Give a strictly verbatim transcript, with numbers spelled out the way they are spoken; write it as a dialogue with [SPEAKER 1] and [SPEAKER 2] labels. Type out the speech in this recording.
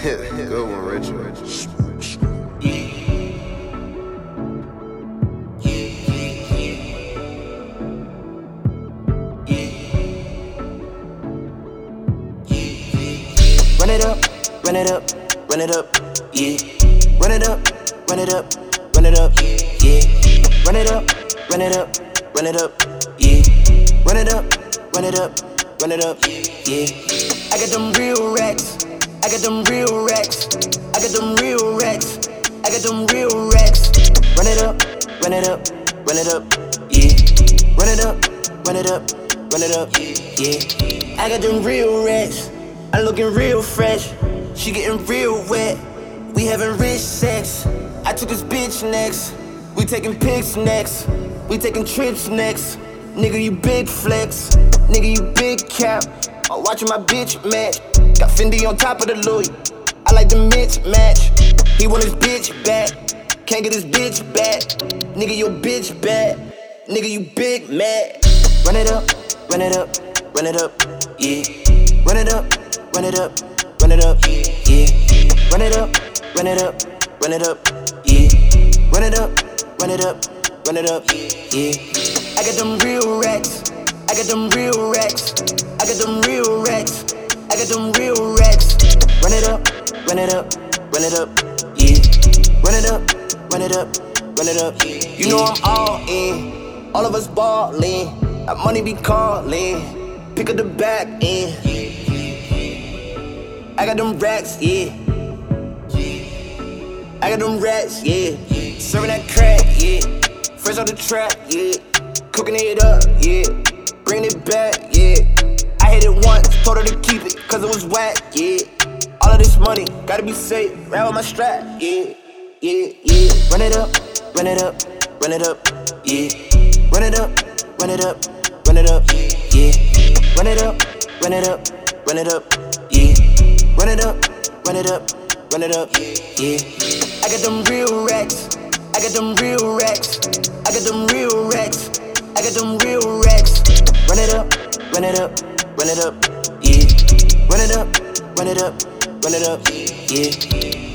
[SPEAKER 1] Good one, Richard.
[SPEAKER 2] Run it up, run it up, run it up, yeah. Run it up, run it up, run it up, yeah. Run it up, run it up, run it up, yeah. Run it up, run it up, run it up, yeah. I got them real racks, I got them real racks, I got them real racks, I got them real racks. Run it up, run it up, run it up, yeah. Run it up, run it up, run it up, yeah. I got them real racks, I'm looking real fresh. She getting real wet, we having rich sex. I took his bitch next, we taking pics next, we taking trips next. Nigga, you big flex, nigga, you big cap. I'm watching my bitch match, got Fendi on top of the Louis. I like the mismatch, he want his bitch back, can't get his bitch back. Nigga, your bitch bad, nigga, you big mad. Run it up, run it up, run it up, yeah. Run it up, run it up, run it up, yeah. Run it up, run it up, run it up, yeah. Run it up, run it up, run it up, yeah. I got them real racks, I got them real racks, I got them real racks, I got them real racks. Run it up, run it up, run it up, yeah. Run it up, run it up, run it up. You know I'm all in, all of us ballin'. That money be callin', pick up the back end. I got them racks, yeah. I got them racks, yeah. Serving that crack, yeah. Fresh out the trap, yeah. Cooking it up, yeah. Bringing it back, yeah. I hit it once, told her to keep it, cause it was whack, yeah. All of this money, gotta be safe, round with my strap, yeah. Yeah, yeah. Run it up, run it up, run it up, yeah. Run it up, run it up, run it up, yeah. Run it up, run it up, run it up, yeah. Run it up, run it up, run it up, yeah. I got them real racks, I got them real racks, I got them real racks, I got them real racks. Run it up, run it up, run it up, yeah. Run it up, run it up, run it up, yeah.